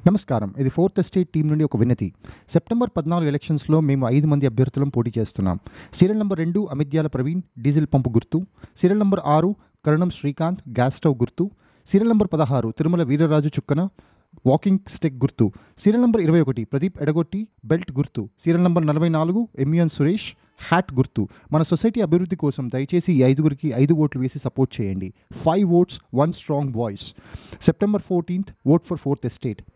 నమస్కారం. ఇది fourth estate team నుండి ఒక వినతి. సెప్టెంబర్ 14 ఎలక్షన్స్‌లో మేము 5 మంది అభ్యర్థులం పోటీ చేస్తున్నాం. Serial number 2 Amidyala Praveen diesel pump గుర్తు. Serial number 6 Karanam Srikanth gas stove గుర్తు. Serial number 16 Tirumala Veeraraju Chukkana walking stick గుర్తు. Serial number 21 Pradeep Edagotti belt గుర్తు. Serial number 44 M N Suresh hat గుర్తు. మన సొసైటీ అభివృద్ధి కోసం దయచేసి ఈ 5గురికి 5 ఓట్లు వేసి సపోర్ట్ చేయండి. 5 votes 1 strong voice. September 14th, vote for 4th estate.